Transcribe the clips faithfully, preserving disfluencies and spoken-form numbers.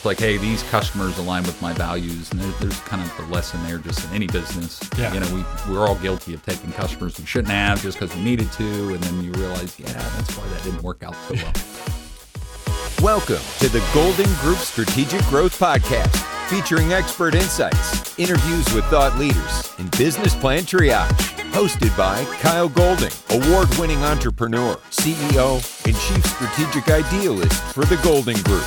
like, hey, these customers align with my values, and there, there's kind of the lesson there, just in any business. Yeah. You know, we we're all guilty of taking customers we shouldn't have just because we needed to, and then you realize, yeah, that's why that didn't work out so well. Welcome to the Golden Group Strategic Growth Podcast, featuring expert insights, interviews with thought leaders, and business plan triage. Hosted by Kyle Golding, award-winning entrepreneur, C E O, and chief strategic idealist for the Golden Group.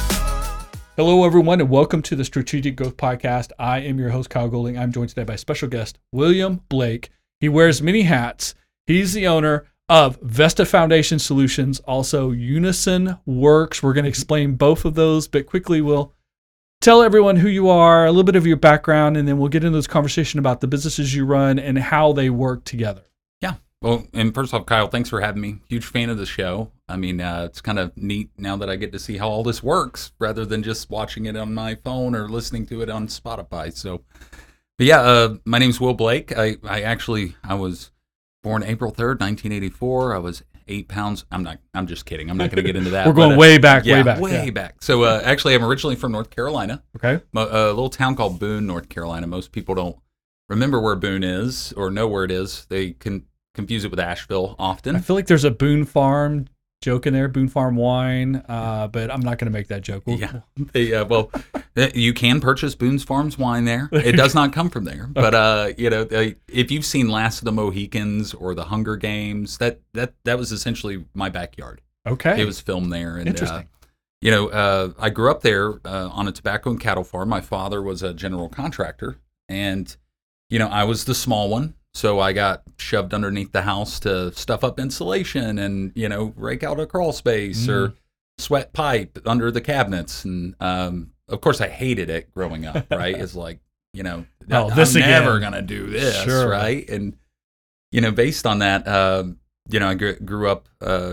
Hello, everyone, and welcome to the Strategic Growth Podcast. I am your host, Kyle Golding. I'm joined today by special guest, William Blake. He wears many hats. He's the owner of Vesta Foundation Solutions, also Unison Works. We're going to explain both of those, but quickly we'll tell everyone who you are, a little bit of your background, and then we'll get into this conversation about the businesses you run and how they work together. Yeah. Well, and first off, Kyle, thanks for having me. Huge fan of the show. I mean, uh, it's kind of neat now that I get to see how all this works rather than just watching it on my phone or listening to it on Spotify. So, but yeah, uh, my name's Will Blake. I, I actually, I was born April third, nineteen eighty-four. I was eight pounds. I'm not, I'm just kidding. I'm not going to get into that. We're going but, uh, way back, yeah, way back. Way yeah. back. So uh, actually, I'm originally from North Carolina. Okay. A, a little town called Boone, North Carolina. Most people don't remember where Boone is or know where it is. They can confuse it with Asheville often. I feel like there's a Boone Farm joke in there, Boone Farm wine, uh, but I'm not going to make that joke. We'll, yeah. They, uh, well, you can purchase Boone's Farms wine there. It does not come from there. But, uh, you know, uh, if you've seen Last of the Mohicans or The Hunger Games, that that, that was essentially my backyard. Okay. It was filmed there. And, Interesting. Uh, you know, uh, I grew up there uh, on a tobacco and cattle farm. My father was a general contractor. And, you know, I was the small one. So I got shoved underneath the house to stuff up insulation and, you know, rake out a crawl space mm. or sweat pipe under the cabinets. And, um, of course, I hated it growing up, right? It's like, you know, oh, I'm this never going to do this, sure. right? And, you know, based on that, uh, you know, I grew, grew up uh,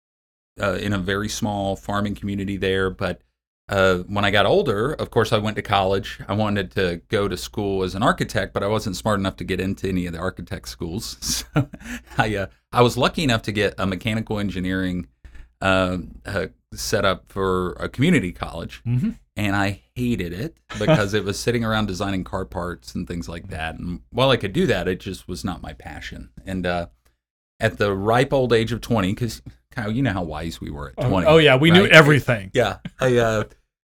uh, in a very small farming community there, but Uh, when I got older, of course, I went to college. I wanted to go to school as an architect, but I wasn't smart enough to get into any of the architect schools. So I, uh, I was lucky enough to get a mechanical engineering uh, uh, set up for a community college, mm-hmm. and I hated it because it was sitting around designing car parts and things like that. And while I could do that, it just was not my passion. And uh, at the ripe old age of twenty, because Kyle, you know how wise we were at twenty. Oh, oh yeah, we right? knew everything. Yeah. I, uh,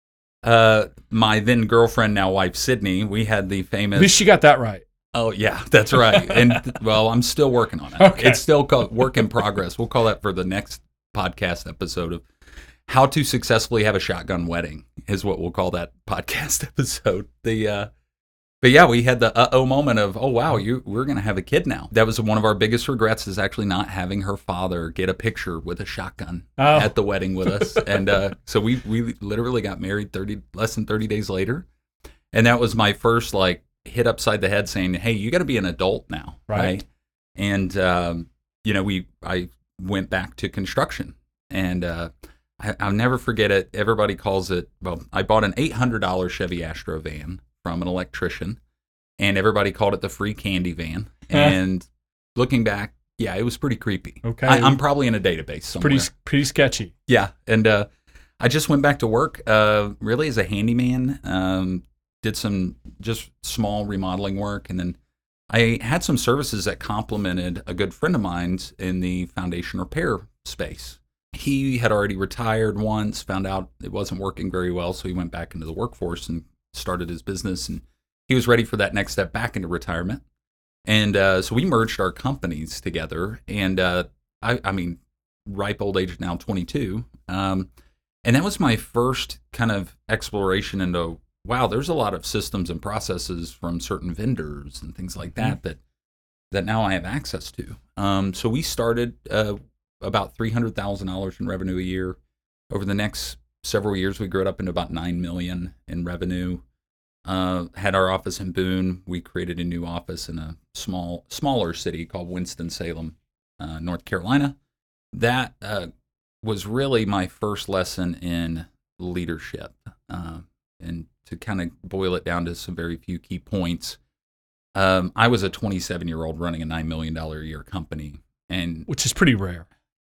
uh, my then girlfriend, now wife, Sydney, we had the famous... At least she got that right. Oh, yeah, that's right. And, well, I'm still working on it. Okay. It's still called work in progress. We'll call that for the next podcast episode of how to successfully have a shotgun wedding is what we'll call that podcast episode. The... Uh, But yeah, we had the uh-oh moment of, oh, wow, you, we're going to have a kid now. That was one of our biggest regrets, is actually not having her father get a picture with a shotgun oh. at the wedding with us. And uh, so we we literally got married thirty less than thirty days later. And that was my first, like, hit upside the head saying, hey, you got to be an adult now. Right. right? And, um, you know, we I went back to construction. And uh, I, I'll never forget it. Everybody calls it, well, I bought an eight hundred dollars Chevy Astro van from an electrician, and everybody called it the free candy van. And looking back, yeah, it was pretty creepy. Okay. I, I'm probably in a database somewhere. Pretty pretty sketchy. Yeah, and uh, I just went back to work, uh, really as a handyman, um, did some just small remodeling work, and then I had some services that complemented a good friend of mine's in the foundation repair space. He had already retired once, found out it wasn't working very well, so he went back into the workforce and started his business, and he was ready for that next step back into retirement. And uh, so we merged our companies together, and uh, I, I mean, ripe old age now, twenty-two. Um, and that was my first kind of exploration into, wow, there's a lot of systems and processes from certain vendors and things like that, mm-hmm. that, that now I have access to. Um, so we started uh, about three hundred thousand dollars in revenue a year. Over the next several years, we grew it up into about nine million dollars in revenue. Uh, had our office in Boone. We created a new office in a small, smaller city called Winston-Salem, uh, North Carolina. That uh, was really my first lesson in leadership. Uh, and to kind of boil it down to some very few key points, um, I was a twenty-seven-year-old running a nine million dollars a year company. And which is pretty rare.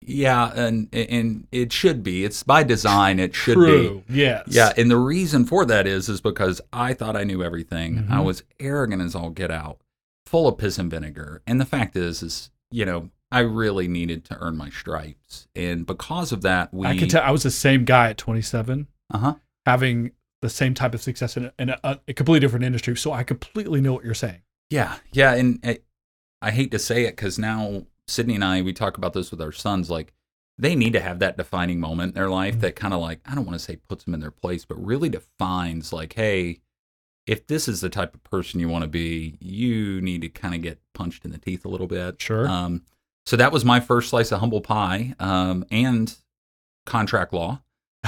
Yeah, and and it should be. It's by design. It should True. be. Yes. Yeah, and the reason for that is is because I thought I knew everything. Mhm. I was arrogant as all get out, full of piss and vinegar. And the fact is, is you know, I really needed to earn my stripes, and because of that, we. I can tell I was the same guy at twenty-seven, Uh huh. having the same type of success in, a, in a, a completely different industry. So I completely know what you're saying. Yeah, yeah, and I, I hate to say it because now Sydney and I we talk about this with our sons. Like, they need to have that defining moment in their life Mhm. that kind of like I don't want to say puts them in their place, but really defines like, hey, if this is the type of person you want to be, you need to kind of get punched in the teeth a little bit. Sure. Um, so that was my first slice of humble pie, um, and contract law.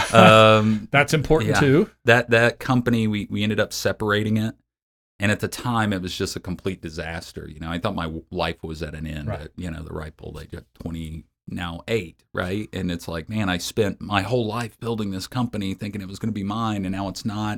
Um, That's important yeah. too. that that company we we ended up separating it, and at the time it was just a complete disaster. You know, I thought my w- life was at an end Right. at, you know, the ripe old age of twenty, now eight, right? And it's like, man, I spent my whole life building this company thinking it was going to be mine, and now it's not.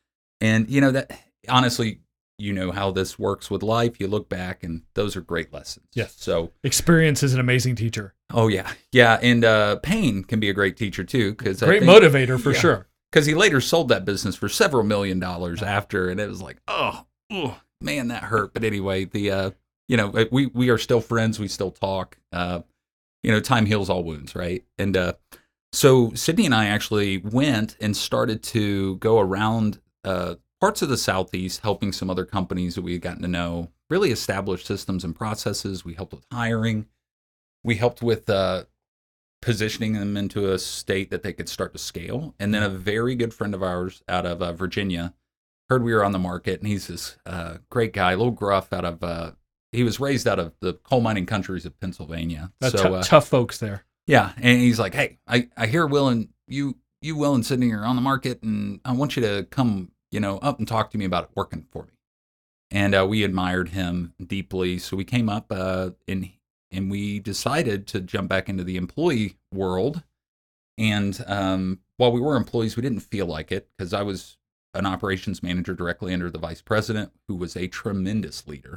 And you know, that honestly, you know how this works with life. You look back and those are great lessons. Yes. So Experience is an amazing teacher. oh yeah, yeah, and uh, pain can be a great teacher too, because Great motivator for yeah. sure. Because he later sold that business for several million dollars after, and it was like, oh, oh man, that hurt. But anyway, the uh, you know, we we are still friends. We still talk. Uh, you know, time heals all wounds, right? And uh, so Sydney and I actually went and started to go around uh, parts of the Southeast, helping some other companies that we had gotten to know, really establish systems and processes. We helped with hiring. We helped with uh, positioning them into a state that they could start to scale. And then a very good friend of ours out of uh, Virginia heard we were on the market, and he's this uh, great guy, a little gruff out of, uh, he was raised out of the coal mining countries of Pennsylvania. That's so t- uh, tough folks there. yeah, and he's like, hey, I, I hear Will and you, you Will and Sydney are on the market, and I want you to come, you know, up and talk to me about it working for me. And uh, we admired him deeply, so we came up uh, and and we decided to jump back into the employee world. And um, while we were employees, we didn't feel like it because I was an operations manager directly under the vice president, who was a tremendous leader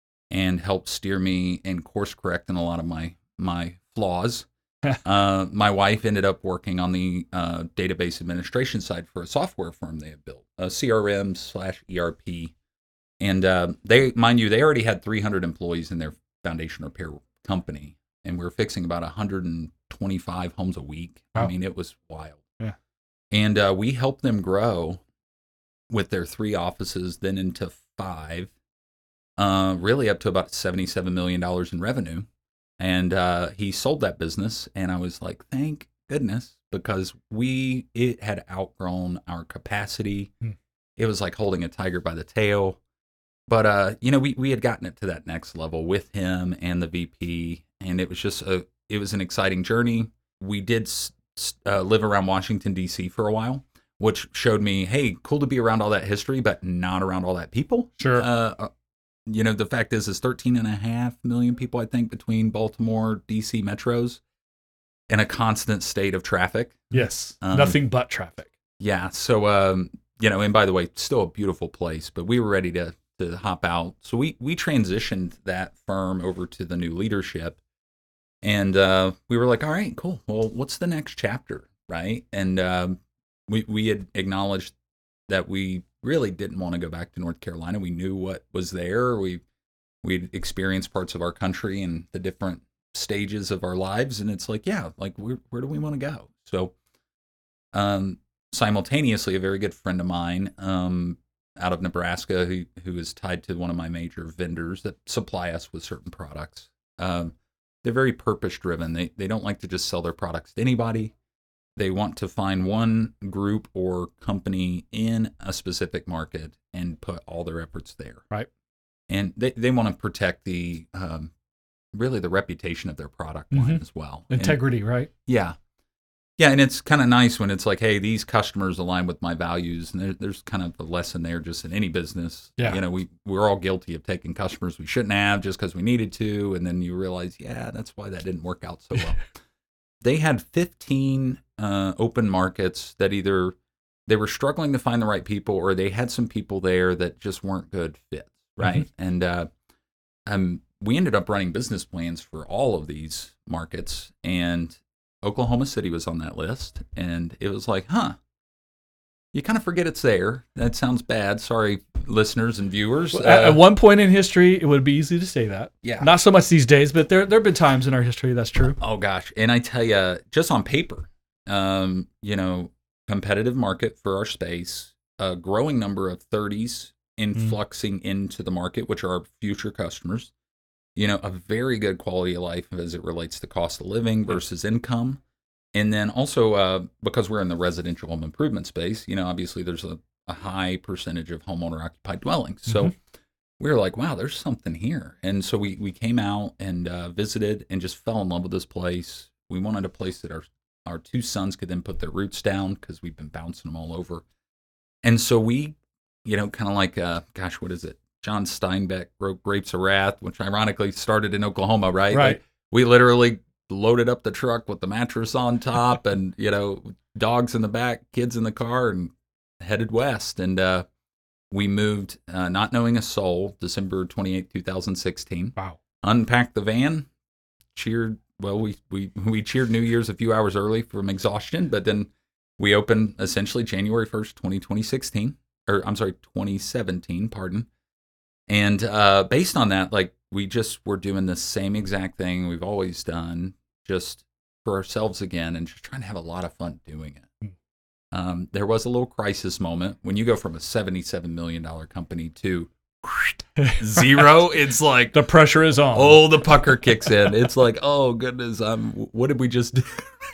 and helped steer me and course correct in a lot of my my flaws. uh, my wife ended up working on the uh, database administration side for a software firm they had built, a C R M slash E R P. And uh, they, mind you, they already had three hundred employees in their foundation repair company, and we were fixing about one hundred twenty-five homes a week. Wow. I mean, it was wild. Yeah. And uh, we helped them grow with their three offices, then into five, uh, really up to about seventy-seven million dollars in revenue. And uh, he sold that business, and I was like, thank goodness, because we it had outgrown our capacity. Hmm. It was like holding a tiger by the tail. But, uh, you know, we, we had gotten it to that next level with him and the V P, and it was just a, it was an exciting journey. We did uh, live around Washington, D C for a while, which showed me, hey, cool to be around all that history, but not around all that people. Sure. Uh, you know, the fact is, is thirteen and a half million people, I think, between Baltimore, D C metros, in a constant state of traffic. Yes. Um, Nothing but traffic. Yeah. So, um, you know, and by the way, still a beautiful place, but we were ready to to hop out. So we, we transitioned that firm over to the new leadership, and uh, we were like, all right, cool. Well, what's the next chapter, right? And um, we we had acknowledged that we really didn't want to go back to North Carolina. We knew what was there. We we'd experienced parts of our country and the different stages of our lives, and it's like, yeah, like where where do we want to go? So, um, simultaneously, a very good friend of mine, um. out of Nebraska, who who is tied to one of my major vendors that supply us with certain products. Um, they're very purpose driven. They they don't like to just sell their products to anybody. They want to find one group or company in a specific market and put all their efforts there. Right. And they, they want to protect the um, really the reputation of their product line Mhm. as well. Integrity, And, right? yeah. Yeah, and it's kind of nice when it's like, hey, these customers align with my values, and there, there's kind of a lesson there just in any business. Yeah. You know, we, we're all guilty of taking customers we shouldn't have just because we needed to, and then you realize, yeah, that's why that didn't work out so well. They had fifteen uh, open markets that either they were struggling to find the right people, or they had some people there that just weren't good fits, right? Mm-hmm. And uh, um, we ended up running business plans for all of these markets, and Oklahoma City was on that list. And it was like, huh, you kind of forget it's there. That sounds bad. Sorry, listeners and viewers. Well, at, uh, at one point in history, it would be easy to say that. Yeah. Not so much these days, but there there have been times in our history that's true. Oh gosh, and I tell you, just on paper, um, you know, competitive market for our space, a growing number of thirties influxing into the market, which are our future customers. You know, a very good quality of life as it relates to cost of living versus income. And then also, uh, because we're in the residential home improvement space, you know, obviously there's a, a high percentage of homeowner occupied dwellings. So Mhm. we were like, wow, there's something here. And so we, we came out and uh, visited and just fell in love with this place. We wanted a place that our, our two sons could then put their roots down because we've been bouncing them all over. And so we, you know, kind of like, uh, gosh, what is it? John Steinbeck wrote Grapes of Wrath, which ironically started in Oklahoma, right? Right. Like, we literally loaded up the truck with the mattress on top and, you know, dogs in the back, kids in the car, and headed west. And uh, we moved, uh, not knowing a soul, December twenty-eighth, twenty sixteen. Wow. Unpacked the van, cheered, well, we, we, we cheered New Year's a few hours early from exhaustion, but then we opened essentially January first, twenty sixteen. Or I'm sorry, twenty seventeen, pardon. And uh, based on that, like, we just were doing the same exact thing we've always done, just for ourselves again, and just trying to have a lot of fun doing it. Um, there was a little crisis moment when you go from a seventy-seven million dollars company to zero. It's like, The pressure is on. oh, the pucker kicks in. It's like, oh goodness, um, what did we just do?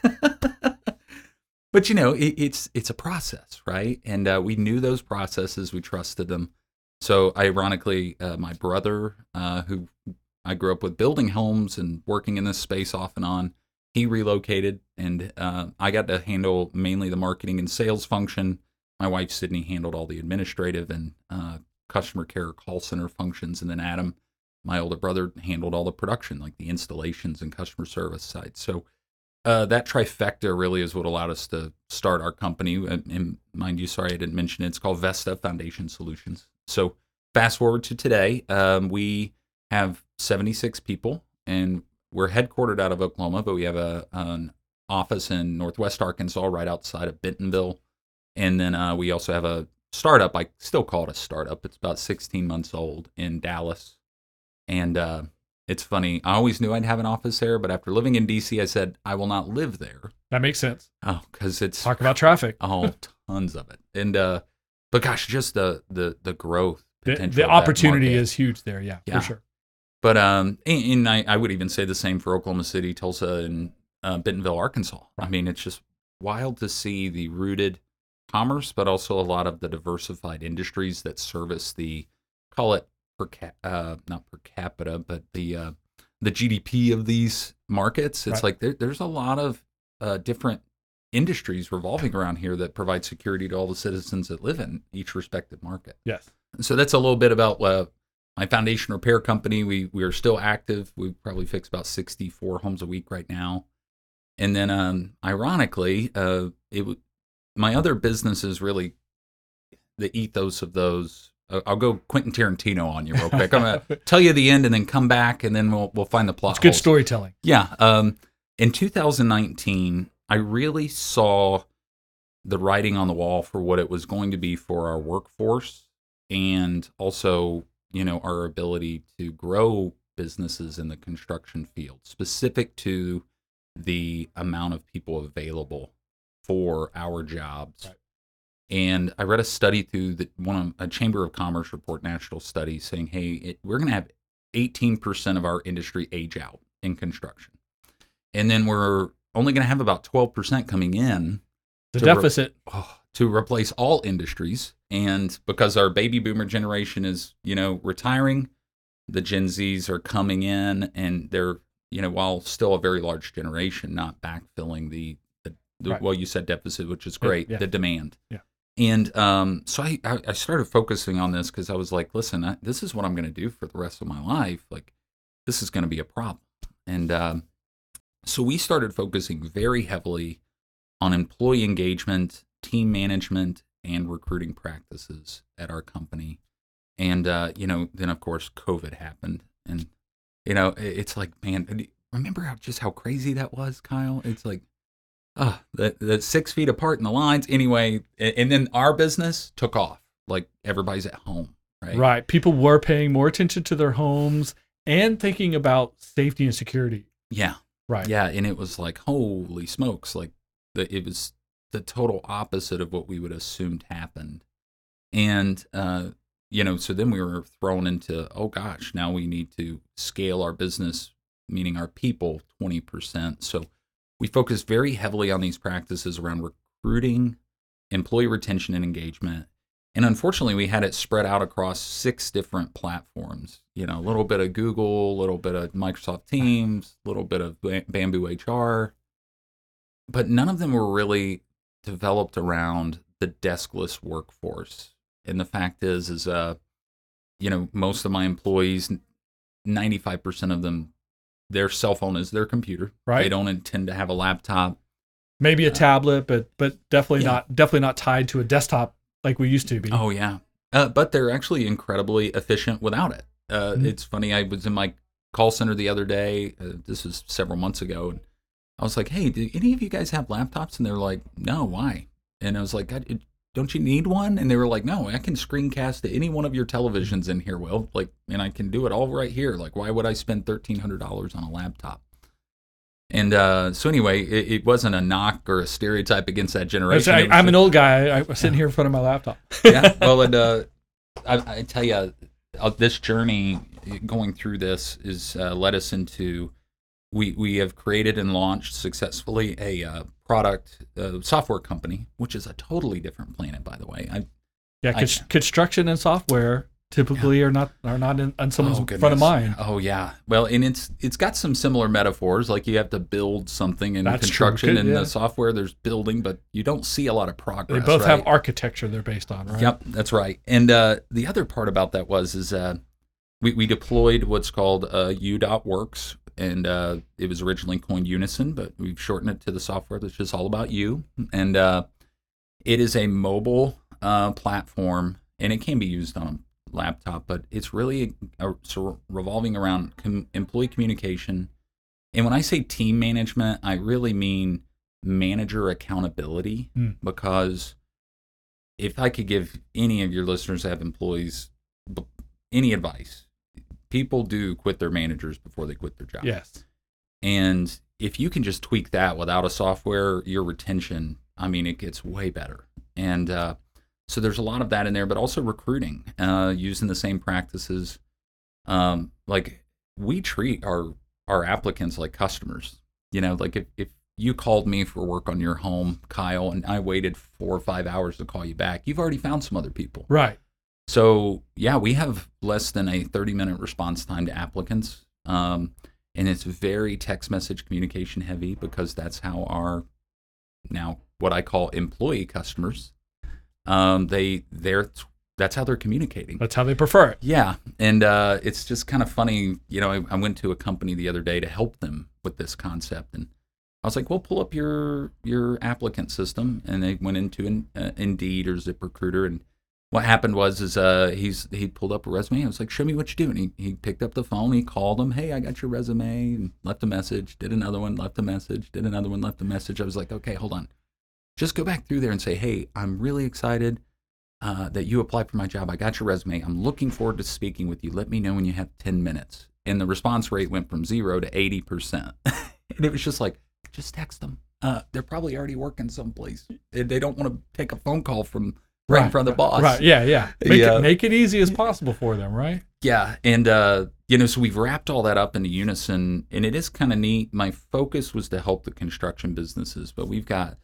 But you know, it, it's it's a process, right? And uh, we knew those processes, we trusted them. So ironically, uh, my brother, uh, who I grew up with building homes and working in this space off and on, he relocated, and uh, I got to handle mainly the marketing and sales function. My wife, Sydney, handled all the administrative and uh, customer care call center functions. And then Adam, my older brother, handled all the production, like the installations and customer service side. So uh, that trifecta really is what allowed us to start our company. And, and mind you, sorry I didn't mention it, it's called Vesta Foundation Solutions. So fast forward to today, um, we have seventy-six people, and we're headquartered out of Oklahoma, but we have a an office in Northwest Arkansas, right outside of Bentonville. And then uh, we also have a startup. I still call it a startup. It's about sixteen months old in Dallas. And uh, it's funny. I always knew I'd have an office there, but after living in D C, I said, I will not live there. That makes sense. Oh, because it's Talk about traffic. oh, tons of it. And uh, but gosh, just the the the growth The, potential. the of that opportunity market. is huge there. Yeah, Yeah. for sure. But um, and, and I, I would even say the same for Oklahoma City, Tulsa, and uh, Bentonville, Arkansas. I mean, it's just wild to see the rooted commerce, but also a lot of the diversified industries that service the, call it per cap, uh, not per capita, but the uh, the G D P of these markets. It's Right. like there, there's a lot of uh, different industries revolving around here that provide security to all the citizens that live in each respective market. Yes. So that's a little bit about uh, my foundation repair company. We we are still active. We probably fix about sixty-four homes a week right now. And then, um, ironically, uh, it w- my other businesses really the ethos of those. Uh, I'll go Quentin Tarantino on you real quick. I'm gonna tell you the end and then come back, and then we'll we'll find the plot. It's good holes. storytelling. Yeah. Um, in two thousand nineteen, I really saw the writing on the wall for what it was going to be for our workforce, and also, you know, our ability to grow businesses in the construction field, specific to the amount of people available for our jobs. Right. And I read a study through the, one of a Chamber of Commerce report, national study, saying, hey, it, we're going to have eighteen percent of our industry age out in construction. And then we're only going to have about twelve percent coming in The to re- deficit. oh, to replace all industries. And because our baby boomer generation is, you know, retiring, the Gen Zs are coming in, and they're, you know, while still a very large generation, not backfilling the, the, the Right. well, you said deficit, which is great, Yeah. the demand. Yeah. And um, so I, I I started focusing on this because I was like, listen, I, this is what I'm going to do for the rest of my life. Like, this is going to be a problem. And um, so we started focusing very heavily on employee engagement, team management, and recruiting practices at our company. And, uh, you know, then of course, COVID happened, and You know, it- it's like, man, remember how just how crazy that was, Kyle? It's like, ah, the the six feet apart in the lines. Anyway, a- and then our business took off. Like everybody's at home, right? Right. People were paying more attention to their homes and thinking about safety and security. Yeah, Right. yeah, and it was like, holy smokes, like the, it was the total opposite of what we would assumed happened. And uh, you know, so then we were thrown into, oh gosh, now we need to scale our business, meaning our people, twenty percent. So we focused very heavily on these practices around recruiting, employee retention, and engagement. And unfortunately, we had it spread out across six different platforms. You know, a little bit of Google, a little bit of Microsoft Teams, a little bit of Bamboo H R. But none of them were really developed around the deskless workforce. And the fact is, is uh, you know, most of my employees, ninety-five percent of them, their cell phone is their computer. Right. They don't intend to have a laptop. Maybe a Uh, tablet, but but definitely yeah. not definitely not tied to a desktop like we used to be. Oh yeah, uh, but they're actually incredibly efficient without it. Uh, Mhm. It's funny. I was in my call center the other day. Uh, this was several months ago, and I was like, "Hey, do any of you guys have laptops?" And they're like, "No, why?" And I was like, "God, it- "Don't you need one?" And they were like, "No, I can screencast to any one of your televisions in here, Will. Like, and I can do it all right here. Like, why would I spend thirteen hundred dollars on a laptop?" And uh, so anyway, it, it wasn't a knock or a stereotype against that I was- generation. I, It was I'm an just- old guy. I was sitting here in front of my laptop. yeah. Well, and uh, I, I tell you, uh, this journey going through this is uh, led us into we we have created and launched successfully a uh, product uh, software company, which is a totally different planet, by the way. I, Yeah, I- cons- construction and software typically are not are not in, on someone's oh, front of goodness. mind. Oh yeah. Well, and it's it's got some similar metaphors. Like you have to build something in That's true. construction, Good, and yeah. the software there's building, but you don't see a lot of They progress. both have right? architecture they're based on, right? Yep, that's right. And uh, the other part about that was is uh, we we deployed what's called uh, U.Works, and uh, it was originally coined Unison, but we've shortened it to the software that's just all about you. And uh, it is a mobile uh, platform, and it can be used on a laptop, but it's really a, so revolving around com- employee communication. And when I say team management, I really mean manager accountability, Hmm. because if I could give any of your listeners that have employees b- any advice, people do quit their managers before they quit their job. Yes. And if you can just tweak that without a software, your retention, I mean, it gets way better. And uh, so there's a lot of that in there, but also recruiting, uh, using the same practices. Um, like we treat our our applicants like customers. You know, like if, if you called me for work on your home, Kyle, and I waited four or five hours to call you back, you've already found some other people. Right. So yeah, we have less than a thirty minute response time to applicants. Um, and it's very text message communication heavy, because that's how our now what I call employee customers, um, they they're that's how they're communicating. That's how they prefer it. Yeah, and uh, it's just kind of funny. You know, I, I went to a company the other day to help them with this concept, and I was like, "Well, pull up your your applicant system," and they went into in, uh, Indeed or ZipRecruiter, and what happened was is uh, he's he pulled up a resume. I was like, "Show me what you do," and he he picked up the phone, he called him, "Hey, I got your resume," and left a message. Did another one, left a message. Did another one, left a message. I was like, "Okay, hold on, just go back through there and say, hey, I'm really excited." Uh, that you applied for my job. I got your resume. I'm looking forward to speaking with you. Let me know when you have ten minutes. And the response rate went from zero to eighty percent. And it was just like, just text them. Uh, they're probably already working someplace. They, they don't want to take a phone call from right, in front of the boss. Right. Yeah. Yeah. Make Yeah. it make it easy as possible for them. Right. Yeah. And, uh, you know, so we've wrapped all that up into Unison, and it is kind of neat. My focus was to help the construction businesses, but we've got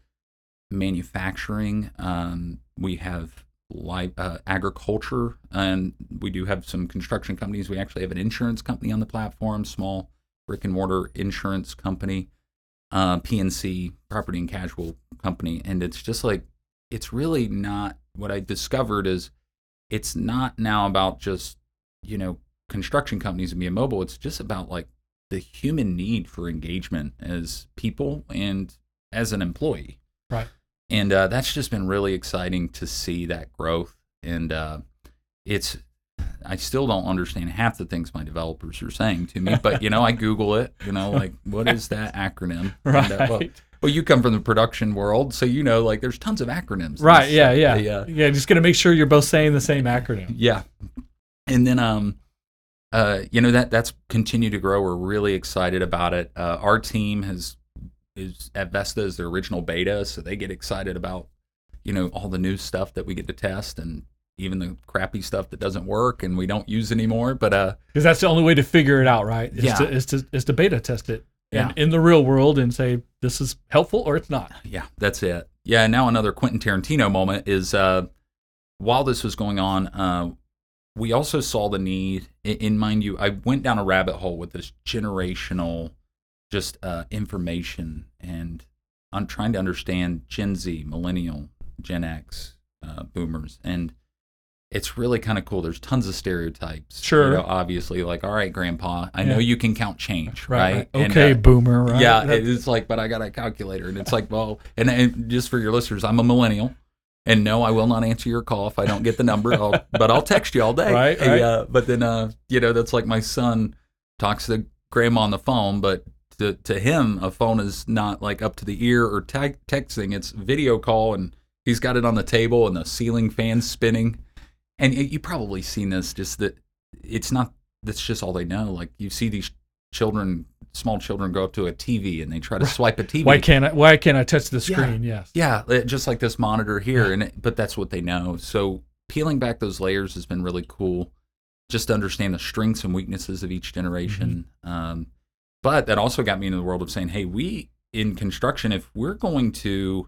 manufacturing. Um, we have Live, uh, agriculture, and we do have some construction companies. We actually have an insurance company on the platform, small brick and mortar insurance company, uh, P N C, property and casual company. And it's just like, it's really not, what I discovered is it's not now about just, you know, construction companies and being mobile. It's just about like the human need for engagement as people and as an employee. Right. And uh, that's just been really exciting to see that growth. And uh, it's, I still don't understand half the things my developers are saying to me, but you know, I Google it, you know, like what is that acronym? Right. And, uh, well, well, you come from the production world, so you know, like there's tons of acronyms. Right. Yeah. Yeah. They, uh, yeah. Just gonna make sure you're both saying the same acronym. Yeah. And then, um, uh, you know, that that's continued to grow. We're really excited about it. Uh, our team has is at Vesta is their original beta, so they get excited about, you know, all the new stuff that we get to test and even the crappy stuff that doesn't work and we don't use anymore. But uh, because that's the only way to figure it out, right? Is yeah. to is to is to beta test it. Yeah. In, in the real world and say this is helpful or it's not. Yeah, that's it. Yeah. Now another Quentin Tarantino moment is uh, while this was going on. Uh, We also saw the need, in mind you, I went down a rabbit hole with this generational just uh, information, and I'm trying to understand Gen Z, Millennial, Gen X, uh, Boomers, and it's really kind of cool. There's tons of stereotypes. Sure. You know, obviously, like, all right, Grandpa, I Yeah. know you can count change, Right. right? right. And, Okay, uh, boomer, right? Yeah, That- it's like, but I got a calculator, and it's like, well, and, and just for your listeners, I'm a millennial. And no, I will not answer your call if I don't get the number, I'll, but I'll text you all day. Right, Hey, right. uh, but then, uh, you know, that's like my son talks to grandma on the phone, but to, to him, a phone is not like up to the ear or te- texting. It's video call, and he's got it on the table and the ceiling fan's spinning. And you you probably seen this, just that it's not, that's just all they know. Like you see these children, small children go up to a T V and they try to swipe a T V. Why can't I? Why can't I touch the screen? Yes. Yeah, it- just like this monitor here, and it, but that's what they know. So peeling back those layers has been really cool, just to understand the strengths and weaknesses of each generation. Mm-hmm. Um, but that also got me into the world of saying, hey, we in construction, if we're going to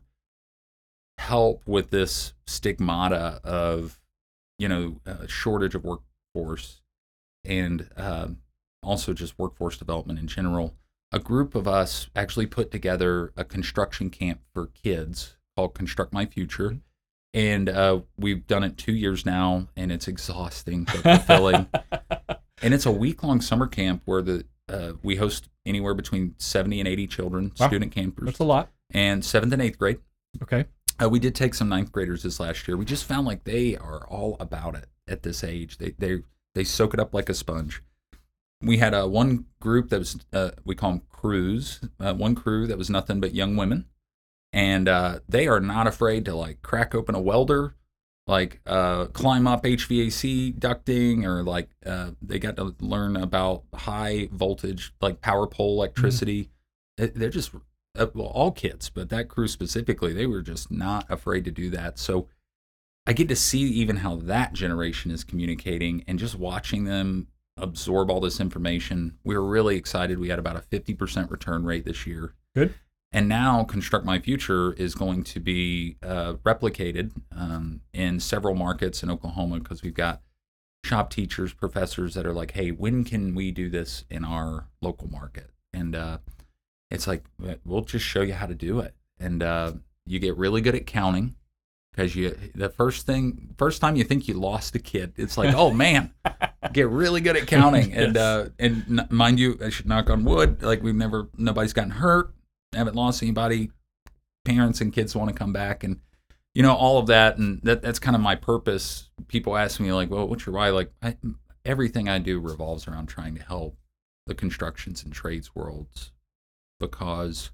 help with this stigmata of, you know, uh, shortage of workforce and um, also just workforce development in general, a group of us actually put together a construction camp for kids called Construct My Future. And uh, we've done it two years now, and it's exhausting but fulfilling. And it's a week-long summer camp where the uh, we host anywhere between seventy and eighty children, Wow. student campers, That's a lot. and seventh and eighth grade. Okay. Uh, we did take some ninth graders this last year. We just found like they are all about it at this age. They they they soak it up like a sponge. We had uh, one group that was, uh, we call them crews, uh, one crew that was nothing but young women. And uh, they are not afraid to like crack open a welder, like uh, climb up H V A C ducting, or like uh, they got to learn about high voltage, like power pole electricity. Mm-hmm. They're just, uh, well, all kids, but that crew specifically, they were just not afraid to do that. So I get to see even how that generation is communicating and just watching them absorb all this information. We were really excited. We had about a fifty percent return rate this year. Good. And now Construct My Future is going to be uh, replicated um, in several markets in Oklahoma, because we've got shop teachers, professors that are like, hey, when can we do this in our local market? And uh, it's like, we'll just show you how to do it. And uh, you get really good at counting, because you the first thing, first time you think you lost a kid, it's like, oh man, get really good at counting. And Yes. uh, and n- mind you, I should knock on wood, like we've never, nobody's gotten hurt, haven't lost anybody. Parents and kids want to come back, and you know, all of that. And that that's kind of my purpose. People ask me like, well, what's your why? Like I, everything I do revolves around trying to help the constructions and trades worlds, because,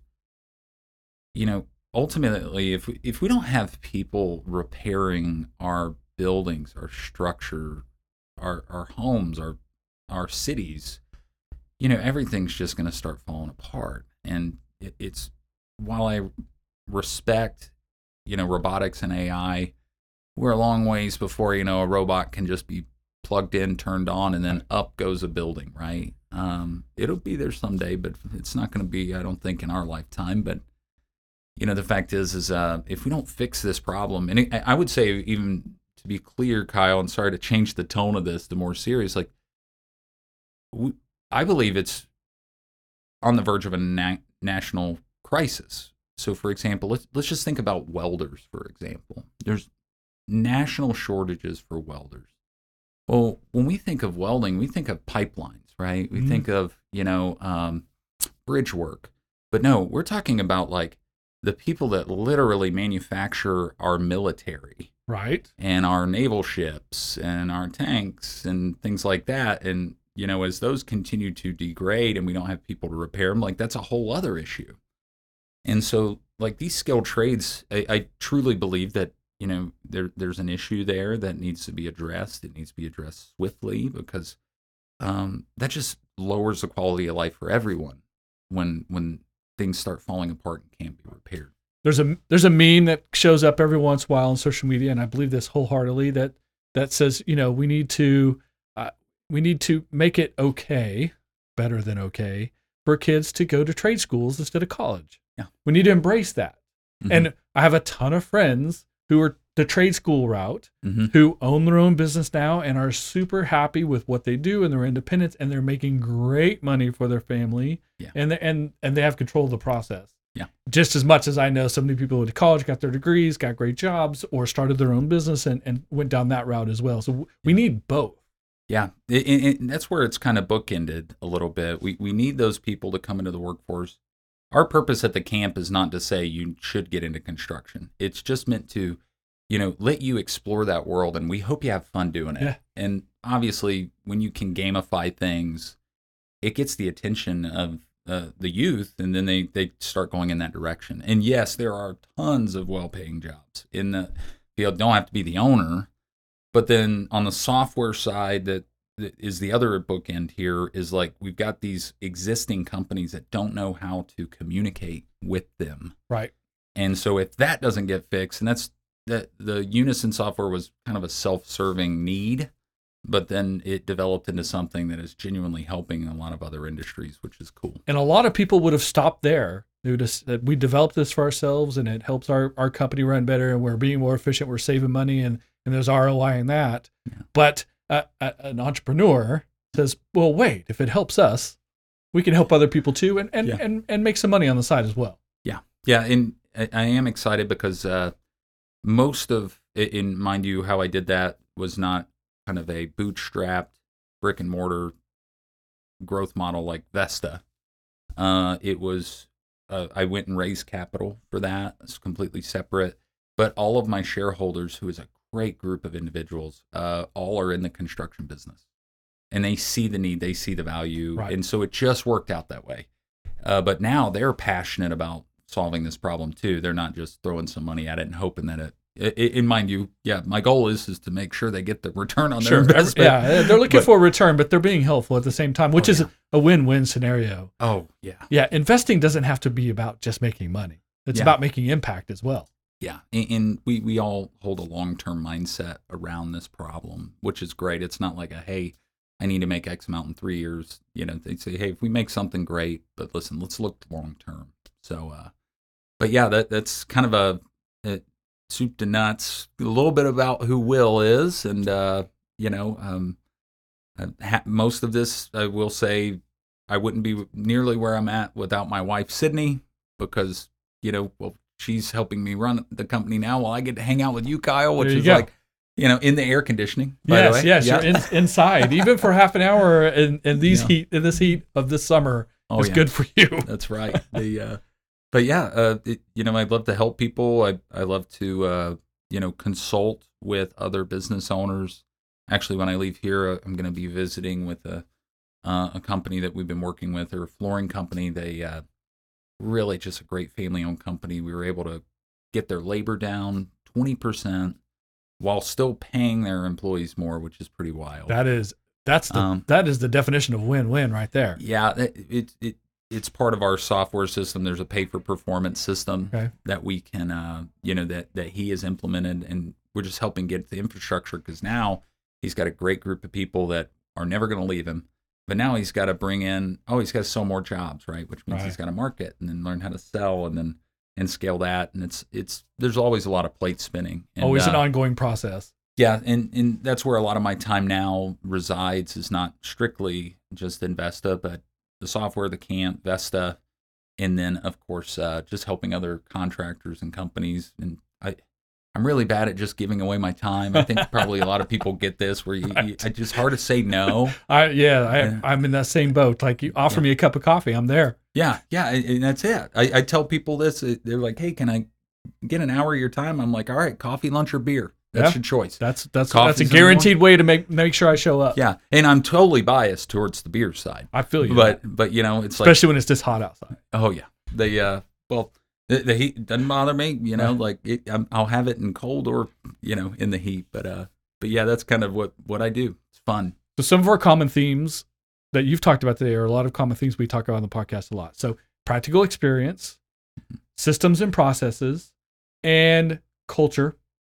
you know, ultimately, if we, if we don't have people repairing our buildings, our structure, our our homes, our our cities, you know, everything's just going to start falling apart. And it, it's, while I respect, you know, robotics and A I, we're a long ways before, you know, a robot can just be plugged in, turned on, and then up goes a building, right? Um, it'll be there someday, but it's not going to be, I don't think, in our lifetime. But you know, the fact is, is uh, if we don't fix this problem, and it, I would say, even to be clear, Kyle, and sorry to change the tone of this, the more serious, like, we, I believe it's on the verge of a na- national crisis. So, for example, let's let's just think about welders, for example. There's national shortages for welders. Well, when we think of welding, we think of pipelines, right? We Mhm. think of, you know, um, bridge work. But no, we're talking about like the people that literally manufacture our military, Right. and our naval ships and our tanks and things like that. And, you know, as those continue to degrade and we don't have people to repair them, like that's a whole other issue. And so, like these skilled trades, I, I truly believe that, you know, there there's an issue there that needs to be addressed. It needs to be addressed swiftly because um, that just lowers the quality of life for everyone when when things start falling apart and can't be repaired. There's a there's a meme that shows up every once in a while on social media, and I believe this wholeheartedly, that that says, you know, we need to uh, we need to make it okay, better than okay, for kids to go to trade schools instead of college. Yeah. We need to embrace that. Mm-hmm. And I have a ton of friends who are the trade school route, Mm-hmm. who own their own business now and are super happy with what they do and their independence, and they're making great money for their family. Yeah. And they, and and they have control of the process. Yeah. Just as much as I know so many people went to college, got their degrees, got great jobs, or started their own business and, and went down that route as well. So we need both. Yeah, it, it, it- that's where it's kind of bookended a little bit. We we need those people to come into the workforce. Our purpose at the camp is not to say you should get into construction. It's just meant to, you know, let you explore that world, and we hope you have fun doing it. Yeah. And obviously, when you can gamify things, it gets the attention of uh, the youth, and then they, they start going in that direction. And yes, there are tons of well-paying jobs in the field. Don't have to be the owner, but then on the software side, that, that is the other bookend here, is like we've got these existing companies that don't know how to communicate with them. Right. And so if that doesn't get fixed, and that's that the Unison software was kind of a self-serving need, but then it developed into something that is genuinely helping in a lot of other industries, which is cool. And a lot of people would have stopped there. They would have said, we developed this for ourselves and it helps our, our company run better and we're being more efficient, we're saving money, and, and there's R O I in that. Yeah. But uh, uh, an entrepreneur says, well, wait, if it helps us, we can help other people too, and, and, Yeah. and, and make some money on the side as well. Yeah. Yeah. And I, I am excited because uh, most of, in mind you, how I did that was not kind of a bootstrapped brick and mortar growth model like Vesta. Uh, it was, uh, I went and raised capital for that. It's completely separate. But all of my shareholders, who is a great group of individuals, uh, all are in the construction business. And they see the need, they see the value. Right. And so it just worked out that way. Uh, but now they're passionate about solving this problem too. They're not just throwing some money at it and hoping that it, it, it mind you, yeah, my goal is is to make sure they get the return on Sure. their investment. Yeah. They're looking But- for a return, but they're being helpful at the same time, which Oh, is yeah. a win-win scenario. Oh, yeah. Yeah. Investing doesn't have to be about just making money. It's Yeah. about making impact as well. Yeah, and, and we, we all hold a long-term mindset around this problem, which is great. It's not like a, hey, I need to make X amount in three years. You know, they say, hey, if we make something great, but listen, let's look long-term. So, uh, but yeah, that that's kind of a, a soup to nuts, a little bit about who Will is. And, uh, you know, um, uh, ha- most of this, I will say, I wouldn't be nearly where I'm at without my wife, Sydney, because, you know, well, she's helping me run the company now while I get to hang out with you, Kyle, which There you is go. like, you know, in the air conditioning. By Yes, the way. yes, Yeah. you're in, inside, even for half an hour in, in these Yeah. heat, in this heat of this summer, Oh, is yeah. good for you. That's right. The, uh, but yeah, uh, it, you know, I love to help people. I I love to, uh, you know, consult with other business owners. Actually, when I leave here, uh, I'm going to be visiting with a uh, a company that we've been working with, or a flooring company. They uh, really just a great family-owned company. We were able to get their labor down twenty percent while still paying their employees more, which is pretty wild. That is that's the Um, that is the definition of win-win right there. Yeah, it, it it it's part of our software system. There's a pay for performance system Okay. that we can, uh, you know, that that he has implemented, and we're just helping get the infrastructure, because now he's got a great group of people that are never going to leave him. But now he's got to bring in, oh, he's got to sell more jobs, right? Which means Right. he's got to market and then learn how to sell and then and scale that. And it's it's there's always a lot of plate spinning. And, Always an uh, ongoing process. Yeah, and, and that's where a lot of my time now resides, is not strictly just in Vesta, but the software, the camp, Vesta, and then, of course, uh, just helping other contractors and companies. And I, I'm really bad at just giving away my time. I think probably a lot of people get this, where you, you, it's just hard to say no. I yeah, I, Yeah. I'm in that same boat. Like, you offer Yeah. me a cup of coffee, I'm there. Yeah, yeah, and, and that's it. I, I tell people this. uh, They're like, hey, can I get an hour of your time? I'm like, all right, coffee, lunch, or beer. That's Yeah. your choice. That's that's Coffee's that's a number one. guaranteed way to make make sure I show up. Yeah, and I'm totally biased towards the beer side. I feel you. But but you know, it's like, especially when it's this hot outside. oh yeah, the uh, well, the, the heat doesn't bother me. You know, Right. like it, I'm, I'll have it in cold or you know in the heat. But uh, but yeah, that's kind of what what I do. It's fun. So some of our common themes that you've talked about today are a lot of common things we talk about on the podcast a lot. So practical experience, systems and processes, and culture.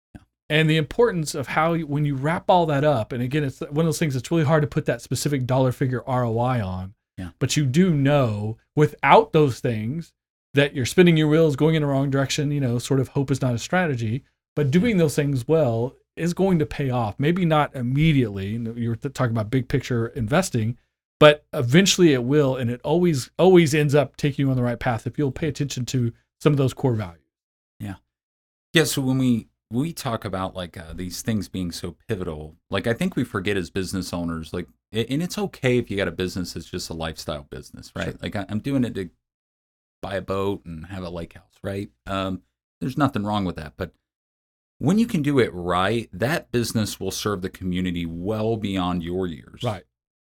And the importance of how, you, when you wrap all that up, and again, it's one of those things that's really hard to put that specific dollar figure R O I on. Yeah. But you do know without those things that you're spinning your wheels, going in the wrong direction. You know, sort of hope is not a strategy, but doing those things well is going to pay off. Maybe not immediately. You were talking about big picture investing, but eventually it will, and it always always ends up taking you on the right path if you'll pay attention to some of those core values. Yeah. Yeah. So when we we talk about like uh, these things being so pivotal, like I think we forget as business owners, like, and it's okay if you got a business that's just a lifestyle business, right? Sure. Like I, I'm doing it to buy a boat and have a lake house, right? Um, there's nothing wrong with that, but when you can do it right, that business will serve the community well beyond your years. Right.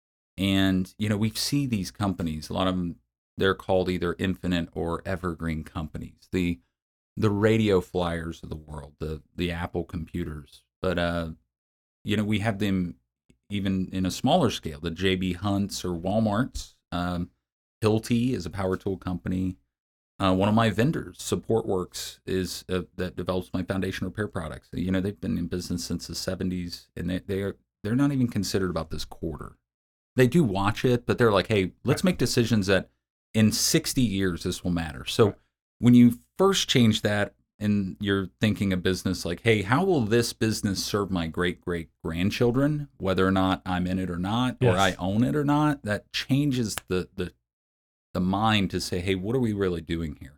And, you know, we see these companies, a lot of them, they're called either infinite or evergreen companies. The the radio flyers of the world, the the Apple computers. But, uh, you know, we have them even in a smaller scale, the J B Hunts or Walmarts. Um, Hilti is a power tool company. Uh, one of my vendors, SupportWorks, is uh, that develops my foundation repair products. You know, they've been in business since the seventies, and they they are they're not even considered about this quarter. They do watch it, but they're like, hey, let's make decisions that in sixty years this will matter. So Right. when you first change that and you're thinking a business like, hey, how will this business serve my great great grandchildren, whether or not I'm in it or not, Yes. or I own it or not, that changes the the the mind to say, hey, what are we really doing here?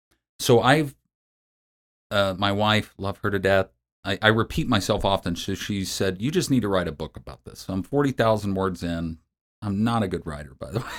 So I've, uh, my wife, love her to death. I, I repeat myself often. So she said, you just need to write a book about this. So I'm forty thousand words in. I'm not a good writer, by the way.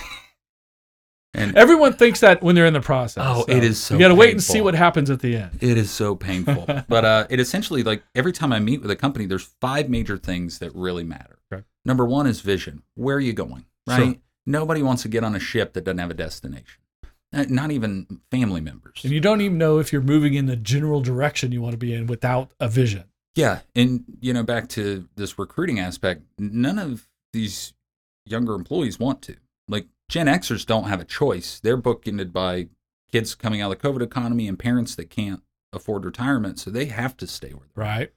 And Everyone thinks that when they're in the process. Oh, it is so You got to wait and see painful. what happens at the end. it is so painful. But uh, it essentially, like every time I meet with a company, there's five major things that really matter. Okay. Number one is vision. Where are you going? Right? Sure. Nobody wants to get on a ship that doesn't have a destination. Uh, Not even family members. And you don't even know if you're moving in the general direction you want to be in without a vision. Yeah, and you know, back to this recruiting aspect, none of these younger employees want to. Like Gen Xers don't have a choice. They're bookended by kids coming out of the COVID economy and parents that can't afford retirement, so they have to stay where they're. Right.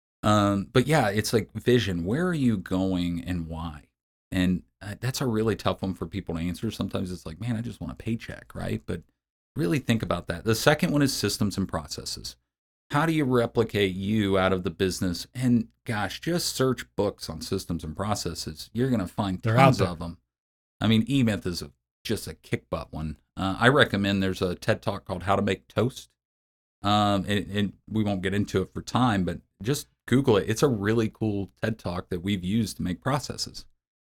Um, but yeah, it's like vision. Where are you going and why? And uh, that's a really tough one for people to answer. Sometimes it's like, man, I just want a paycheck, right? But really think about that. The second one is systems and processes. How do you replicate you out of the business? And gosh, just search books on systems and processes. You're going to find They're out tons there. of them. I mean, E-Myth is a, just a kick butt one. Uh, I recommend there's a TED Talk called How to Make Toast. Um, and, and we won't get into it for time, but just Google it. It's a really cool TED Talk that we've used to make processes.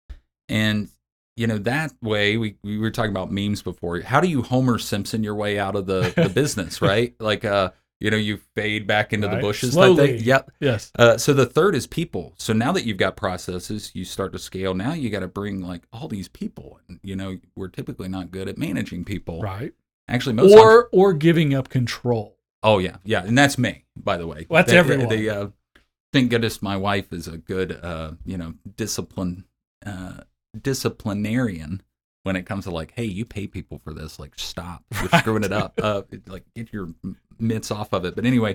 And, you know, that way, we, we were talking about memes before. How do you Homer Simpson your way out of the, the business, right? Like, uh, you know, you fade back into Right. the bushes. Slowly. Type thing. Yep. Yes. Uh, so the third is people. So now that you've got processes, you start to scale. Now you got to bring like all these people. And, you know, we're typically not good at managing people. Right. Actually, most Or or giving up control. Oh yeah, yeah, and that's me, by the way. Well, that's They- everyone. They, uh, thank goodness my wife is a good, uh, you know, discipline, uh, disciplinarian when it comes to like, hey, you pay people for this. Like, stop, you're Right. screwing it up. Uh, it- like, get your mitts off of it. But anyway,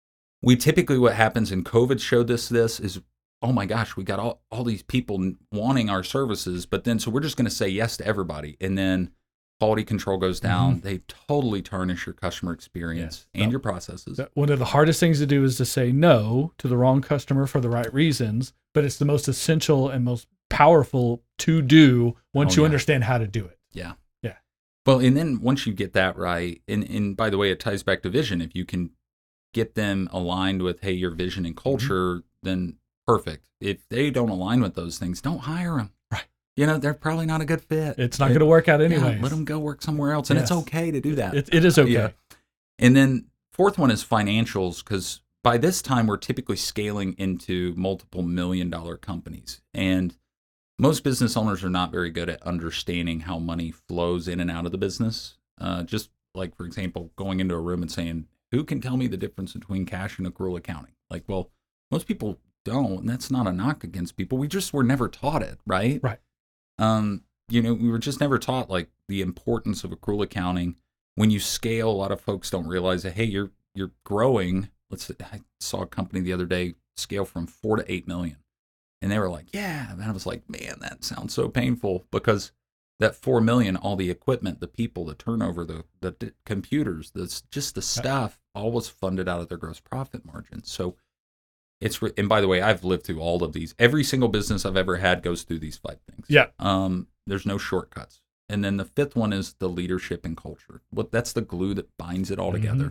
we typically what happens, and COVID showed us this is, oh my gosh, we got all all these people wanting our services, but then so we're just going to say yes to everybody, and then quality control goes down. They totally tarnish your customer experience Yes. and Yep. your processes. That- One of the hardest things to do is to say no to the wrong customer for the right reasons, but it's the most essential and most powerful to do once Oh, you yeah. understand how to do it. Yeah. Yeah. Well, and then once you get that right, and, and by the way, it ties back to vision. If you can get them aligned with, hey, your vision and culture, then perfect. If they don't align with those things, don't hire them. Right. You know, they're probably not a good fit. It's not going to work out anyway. Yeah, let them go work somewhere else. And it's Yes. okay to do that. It, it is okay. Yeah. And then fourth one is financials, because by this time, we're typically scaling into multiple million dollar companies. And most business owners are not very good at understanding how money flows in and out of the business. Uh, just like, for example, going into a room and saying, who can tell me the difference between cash and accrual accounting? Like, well, most people don't, and that's not a knock against people. We just were never taught it, right? Right. Um, you know, we were just never taught like the importance of accrual accounting. When you scale, a lot of folks don't realize that, hey, you're you're growing. Let's. I saw a company the other day scale from four to eight million, and they were like, yeah. And I was like, man, that sounds so painful, because that four million, all the equipment, the people, the turnover, the the d- computers, the just the stuff, all was funded out of their gross profit margin. So it's re- and by the way, I've lived through all of these. Every single business I've ever had goes through these five things. Yeah. Um. There's no shortcuts. And then the fifth one is the leadership and culture. What that's the glue that binds it all Mm-hmm. together.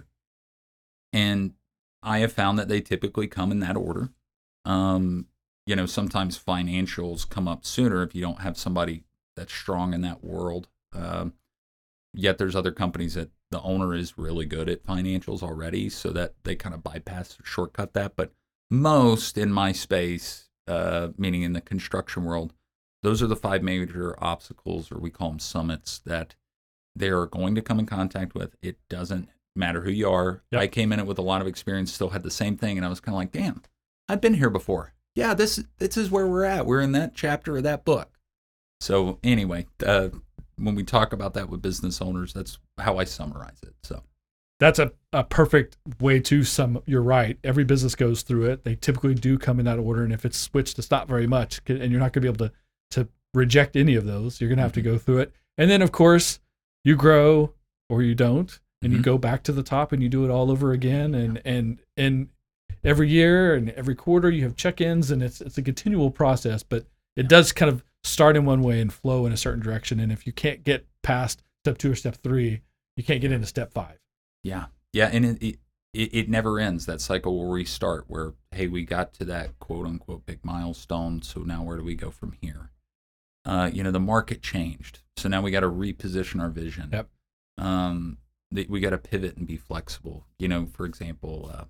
And I have found that they typically come in that order. Um, you know, sometimes financials come up sooner if you don't have somebody that's strong in that world. Um, yet there's other companies that the owner is really good at financials already, so that they kind of bypass or shortcut that. But most in my space, uh, meaning in the construction world, those are the five major obstacles, or we call them summits, that they're going to come in contact with. It doesn't matter who you are. Yep. I came in it with a lot of experience, still had the same thing, and I was kind of like, damn, I've been here before. Yeah, this this is where we're at. We're in that chapter of that book. So anyway, uh, when we talk about that with business owners, that's how I summarize it. So That's a, a perfect way to sum. You're right. Every business goes through it. They typically do come in that order, and if it's switched, it's not very much, and you're not going to be able to to reject any of those. You're going to have Mm-hmm. to go through it. And then, of course, you grow or you don't, and Mm-hmm. you go back to the top and you do it all over again. And, and, and every year and every quarter you have check-ins, and it's, it's a continual process, but it does kind of start in one way and flow in a certain direction. And if you can't get past step two or step three, you can't get into step five. yeah, yeah, and it, it it it never ends. That cycle will restart. Where hey, we got to that quote unquote big milestone. So now where do we go from here? Uh, you know, the market changed, so now we got to reposition our vision. Yep. Um, the, we got to pivot and be flexible. You know, for example, uh,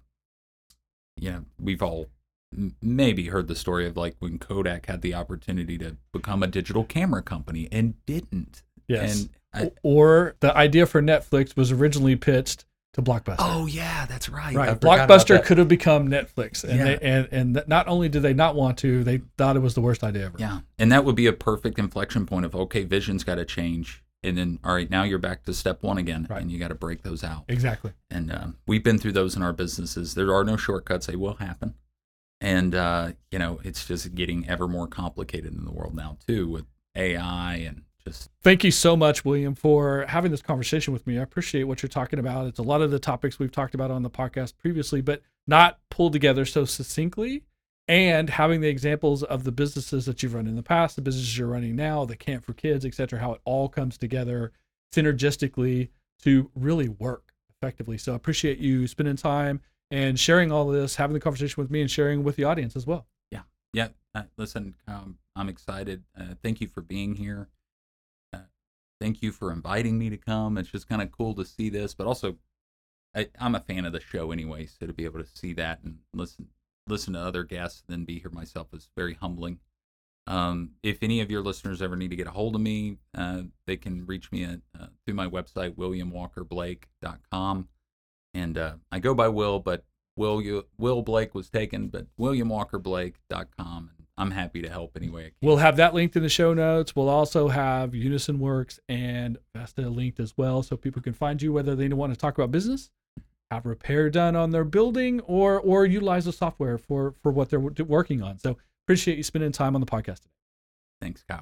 you know, we've all m- maybe heard the story of like when Kodak had the opportunity to become a digital camera company and didn't. Yes. And I, Or the idea for Netflix was originally pitched to Blockbuster. oh yeah, that's right. I Right. forgot about Blockbuster that. could have become Netflix. And Yeah. they and, and th- not only did they not want to, they thought it was the worst idea ever. Yeah. And that would be a perfect inflection point of, okay, vision's got to change. And then, all right, now you're back to step one again, Right. and you got to break those out. Exactly. And um, we've been through those in our businesses. There are no shortcuts. They will happen. And, uh, you know, it's just getting ever more complicated in the world now, too, with A I and just. Thank you so much, William, for having this conversation with me. I appreciate what you're talking about. It's a lot of the topics we've talked about on the podcast previously, but not pulled together so succinctly, and having the examples of the businesses that you've run in the past, the businesses you're running now, the Camp for Kids, et cetera, how it all comes together synergistically to really work effectively. So I appreciate you spending time and sharing all this, having the conversation with me, and sharing with the audience as well. Yeah. Yeah. Uh, listen, um, I'm excited. Uh, thank you for being here. Uh, thank you for inviting me to come. It's just kind of cool to see this, but also I, I'm a fan of the show anyway. So to be able to see that and listen, listen to other guests, and then be here myself is very humbling. Um, if any of your listeners ever need to get a hold of me, uh, they can reach me at, uh, through my website, william walker blake dot com. And uh, I go by Will, but Will you, Will Blake was taken, but william walker blake dot com. And I'm happy to help any way I can. We'll have that linked in the show notes. We'll also have Unison Works and Vesta linked as well, so people can find you whether they want to talk about business, have repair done on their building, or or utilize the software for for what they're working on. So appreciate you spending time on the podcast today. Thanks, Kyle.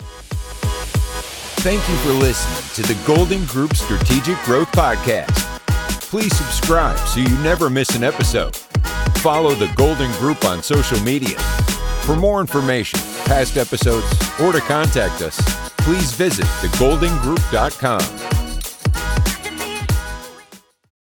Thank you for listening to the Golden Group Strategic Growth Podcast. Please subscribe so you never miss an episode. Follow the Golden Group on social media. For more information, past episodes, or to contact us, please visit the golden group dot com.